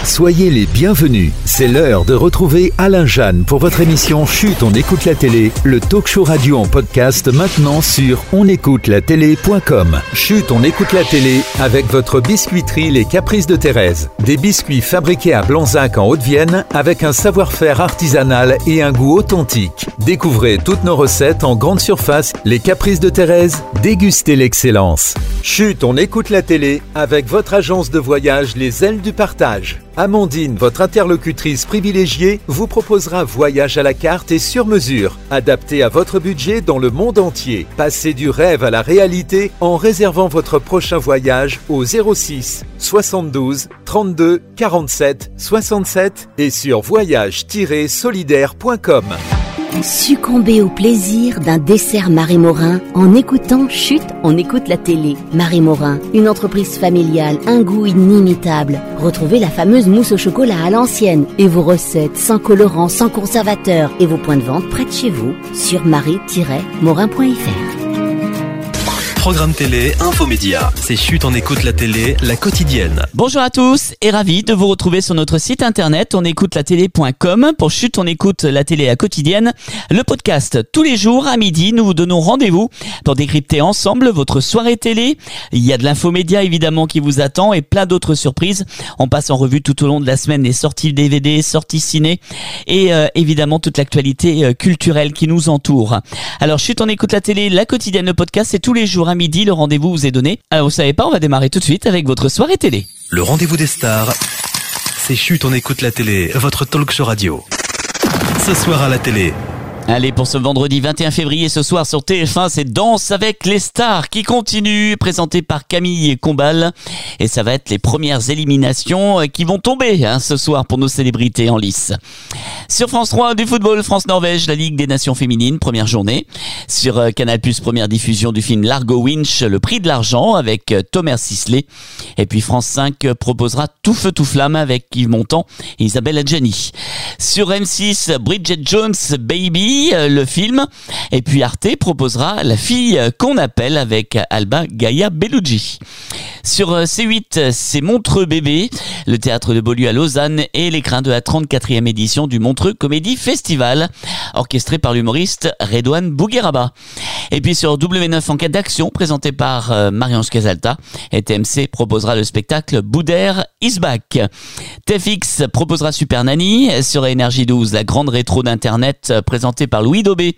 Soyez les bienvenus. C'est l'heure de retrouver Alain Jeanne pour votre émission Chut, on écoute la télé, le talk show radio en podcast maintenant sur onécoutelatélé.com. Chut, on écoute la télé avec votre biscuiterie Les Caprices de Thérèse. Des biscuits fabriqués à Blanzac en Haute-Vienne avec un savoir-faire artisanal et un goût authentique. Découvrez toutes nos recettes en grande surface. Les Caprices de Thérèse, dégustez l'excellence. Chut, on écoute la télé avec votre agence de voyage Les Ailes du Partage. Amandine, votre interlocutrice privilégiée, vous proposera voyage à la carte et sur mesure, adapté à votre budget dans le monde entier. Passez du rêve à la réalité en réservant votre prochain voyage au 06 72 32 47 67 et sur voyage-solidaire.com. Succombez au plaisir d'un dessert Marie Morin en écoutant Chut, on écoute la télé. Marie Morin, une entreprise familiale, un goût inimitable. Retrouvez la fameuse mousse au chocolat à l'ancienne et vos recettes sans colorant, sans conservateur et vos points de vente près de chez vous sur marie-morin.fr. Programme télé, infomédia. C'est Chut, on écoute la télé, la quotidienne. Bonjour à tous et ravi de vous retrouver sur notre site internet onécoutelatélé.com pour Chut, on écoute la télé, la quotidienne. Le podcast tous les jours à midi, nous vous donnons rendez-vous pour décrypter ensemble votre soirée télé. Il y a de l'infomédia évidemment qui vous attend et plein d'autres surprises. On passe en revue tout au long de la semaine les sorties DVD, sorties ciné et évidemment toute l'actualité culturelle qui nous entoure. Alors Chut, on écoute la télé, la quotidienne, le podcast, c'est tous les jours à midi, le rendez-vous vous est donné. Alors vous savez pas, on va démarrer tout de suite avec votre soirée télé. Le rendez-vous des stars, c'est Chut, on écoute la télé, votre talk show radio. Ce soir à la télé. Allez, pour ce vendredi 21 février, ce soir sur TF1, c'est Danse avec les stars qui continue, présenté par Camille Combal. Et ça va être les premières éliminations qui vont tomber ce soir pour nos célébrités en lice. Sur France 3, du football, France-Norvège, la Ligue des Nations Féminines, première journée. Sur Canal+, première diffusion du film Largo Winch, le prix de l'argent avec Thomas Sisley. Et puis France 5 proposera Tout feu tout flamme avec Yves Montand et Isabelle Adjani. Sur M6, Bridget Jones, Baby, le film. Et puis Arte proposera La fille qu'on appelle avec Alba Gaia Bellucci. Sur C8, c'est Montreux Bébé, le théâtre de Beaulieu à Lausanne et l'écrin de la 34e édition du Montreux Comédie Festival, orchestré par l'humoriste Redouane Bougueraba. Et puis sur W9, Enquête d'action, présenté par Marie-Ange Casalta, et TMC proposera le spectacle Boudère is back. TFX proposera Super Nanny. Sur Énergie 12, la grande rétro d'Internet, présentée par Louis Daubé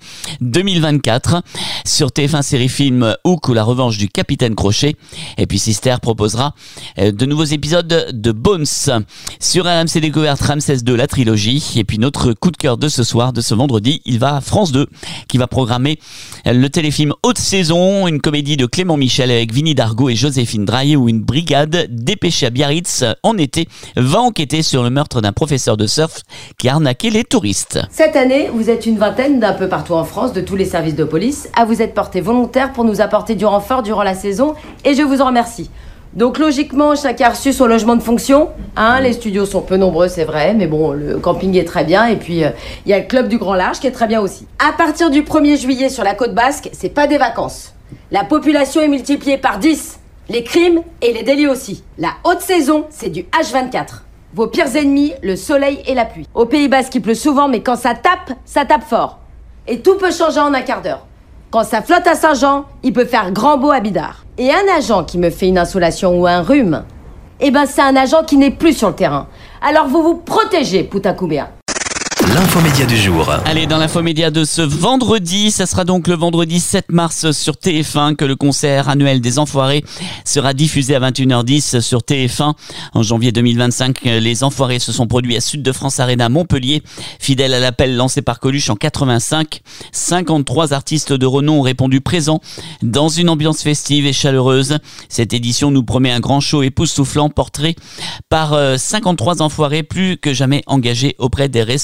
2024. Sur TF1 série film Hook ou la revanche du Capitaine Crochet. Et puis Sister proposera de nouveaux épisodes de Bones. Sur RMC Découverte, Ramsès 2, la trilogie. Et puis notre coup de cœur de ce soir, de ce vendredi, il va à France 2, qui va programmer le téléfilm Haute Saison, une comédie de Clément Michel avec Vinnie Dargaud et Joséphine Drahier, où une brigade dépêchée à Biarritz en été va enquêter sur le meurtre d'un professeur de surf qui a arnaqué les touristes. Cette année, vous êtes une vingtaine d'un peu partout en France, de tous les services de police, à vous être portés volontaires pour nous apporter du renfort durant la saison, et je vous en remercie. Donc logiquement, chacun a reçu son logement de fonction. Les studios sont peu nombreux, c'est vrai, mais bon, le camping est très bien. Et puis, il y a le club du Grand Large qui est très bien aussi. À partir du 1er juillet sur la côte basque, c'est pas des vacances. La population est multipliée par 10. Les crimes et les délits aussi. La haute saison, c'est du H24. Vos pires ennemis, le soleil et la pluie. Au Pays Basque, il pleut souvent, mais quand ça tape fort. Et tout peut changer en un quart d'heure. Quand ça flotte à Saint-Jean, il peut faire grand beau à Bidart. Et un agent qui me fait une insolation ou un rhume, c'est un agent qui n'est plus sur le terrain. Alors vous vous protégez, Poutakoubéa. L'infomédia du jour. Allez, dans l'infomédia de ce vendredi, ça sera donc le vendredi 7 mars sur TF1 que le concert annuel des Enfoirés sera diffusé à 21h10 sur TF1. En janvier 2025, les Enfoirés se sont produits à Sud de France Arena Montpellier. Fidèle à l'appel lancé par Coluche en 85, 53 artistes de renom ont répondu présents dans une ambiance festive et chaleureuse. Cette édition nous promet un grand show époustouflant porté par 53 enfoirés plus que jamais engagés auprès des Restos du Cœur.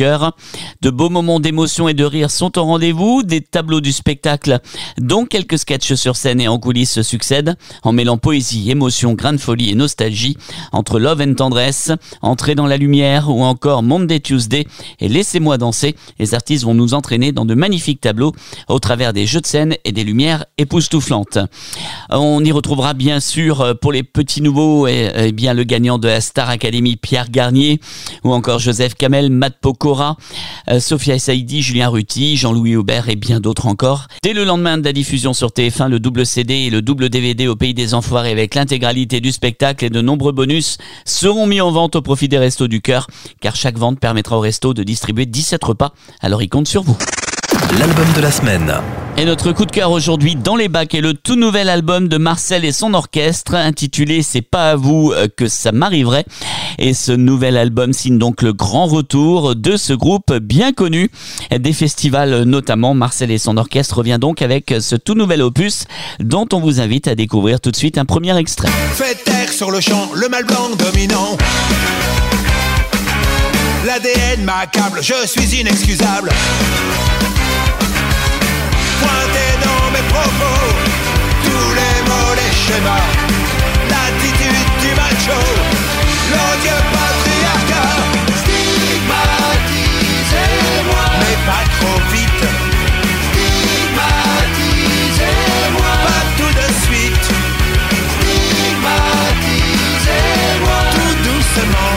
cœur. De beaux moments d'émotion et de rire sont au rendez-vous. Des tableaux du spectacle, dont quelques sketchs sur scène et en coulisses se succèdent, en mêlant poésie, émotion, grain de folie et nostalgie. Entre Love and Tendresse, Entrer dans la lumière ou encore Monday Tuesday et Laissez-moi danser, les artistes vont nous entraîner dans de magnifiques tableaux au travers des jeux de scène et des lumières époustouflantes. On y retrouvera bien sûr pour les petits nouveaux bien le gagnant de la Star Academy Pierre Garnier ou encore Joseph Kamel, Matt Pokora, Sophia Saïdi, Julien Ruti, Jean-Louis Aubert et bien d'autres encore. Dès le lendemain de la diffusion sur TF1, le double CD et le double DVD au Pays des Enfoirés avec l'intégralité du spectacle et de nombreux bonus seront mis en vente au profit des Restos du Cœur, car chaque vente permettra au resto de distribuer 17 repas, alors ils comptent sur vous. L'album de la semaine. Et notre coup de cœur aujourd'hui dans les bacs est le tout nouvel album de Marcel et son orchestre intitulé C'est pas à vous que ça m'arriverait. Et ce nouvel album signe donc le grand retour de ce groupe bien connu des festivals notamment. Marcel et son orchestre revient donc avec ce tout nouvel opus dont on vous invite à découvrir tout de suite un premier extrait. Faites taire sur le champ, le mal blanc dominant. L'ADN m'accable, je suis inexcusable. Pointé dans mes propos, tous les mots, les schémas, l'attitude du macho, l'odieux patriarcat. Stigmatisez-moi, mais pas trop vite. Stigmatisez-moi, pas tout de suite. Stigmatisez-moi, tout doucement.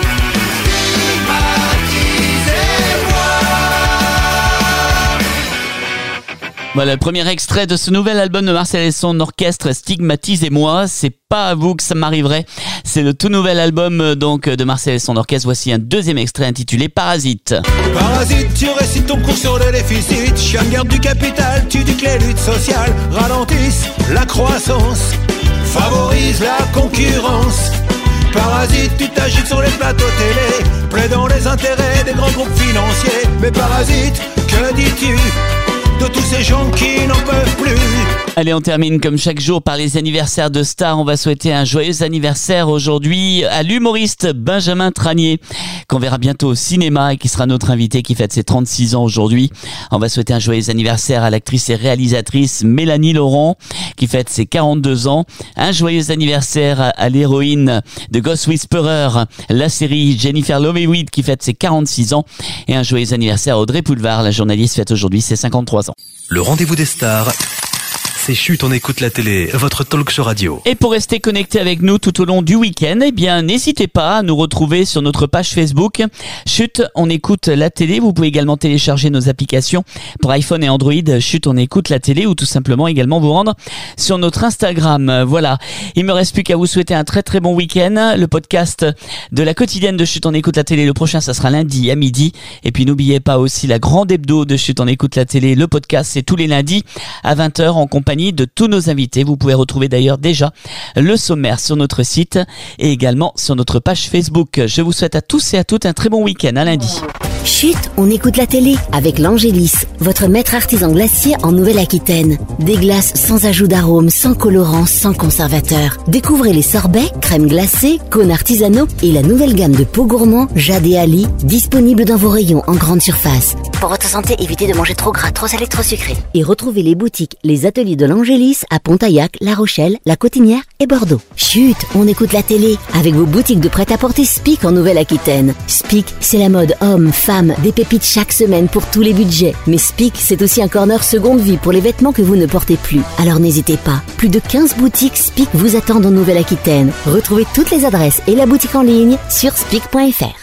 Voilà le premier extrait de ce nouvel album de Marcel et son orchestre, Stigmatisez-moi. C'est pas à vous que ça m'arriverait. C'est le tout nouvel album donc de Marcel et son orchestre. Voici un deuxième extrait intitulé Parasite. Parasite, tu récites ton cours sur le déficit. Chien de garde du capital, tu dis que les luttes sociales ralentissent la croissance, favorisent la concurrence. Parasite, tu t'agites sur les plateaux télé, plaidant les intérêts des grands groupes financiers. Mais parasite, que dis-tu de tous ces gens qui n'en peuvent plus? Allez, on termine comme chaque jour par les anniversaires de stars. On va souhaiter un joyeux anniversaire aujourd'hui à l'humoriste Benjamin Tranier, qu'on verra bientôt au cinéma et qui sera notre invité, qui fête ses 36 ans aujourd'hui. On va souhaiter un joyeux anniversaire à l'actrice et réalisatrice Mélanie Laurent, qui fête ses 42 ans. Un joyeux anniversaire à l'héroïne de Ghost Whisperer, la série Jennifer Love Hewitt, qui fête ses 46 ans. Et un joyeux anniversaire à Audrey Pulvar, la journaliste, fête aujourd'hui ses 53 ans. Le rendez-vous des stars, c'est Chut, on écoute la télé, votre talk show radio. Et pour rester connecté avec nous tout au long du week-end, eh bien, n'hésitez pas à nous retrouver sur notre page Facebook. Chut, on écoute la télé. Vous pouvez également télécharger nos applications pour iPhone et Android. Chut, on écoute la télé, ou tout simplement également vous rendre sur notre Instagram. Voilà. Il me reste plus qu'à vous souhaiter un très très bon week-end. Le podcast de la quotidienne de Chut, on écoute la télé. Le prochain, ça sera lundi à midi. Et puis n'oubliez pas aussi la grande hebdo de Chut, on écoute la télé. Le podcast, c'est tous les lundis à 20h en compagnie de tous nos invités. Vous pouvez retrouver d'ailleurs déjà le sommaire sur notre site et également sur notre page Facebook. Je vous souhaite à tous et à toutes un très bon week-end. À lundi. Chut, on écoute la télé avec l'Angélis, votre maître artisan glacier en Nouvelle-Aquitaine. Des glaces sans ajout d'arôme, sans colorant, sans conservateur. Découvrez les sorbets, crèmes glacées, cônes artisanaux et la nouvelle gamme de pots gourmands Jade et Ali, disponible dans vos rayons en grande surface. Pour votre santé, évitez de manger trop gras, trop salé, trop sucré. Et retrouvez les boutiques, les ateliers de l'Angélis à Pontaillac, La Rochelle, La Cotinière et Bordeaux. Chut, on écoute la télé avec vos boutiques de prêt-à-porter Spic en Nouvelle-Aquitaine. Spic, c'est la mode homme, femme, des pépites chaque semaine pour tous les budgets. Mais Spic, c'est aussi un corner seconde vie pour les vêtements que vous ne portez plus. Alors n'hésitez pas, plus de 15 boutiques Spic vous attendent en Nouvelle-Aquitaine. Retrouvez toutes les adresses et la boutique en ligne sur spic.fr.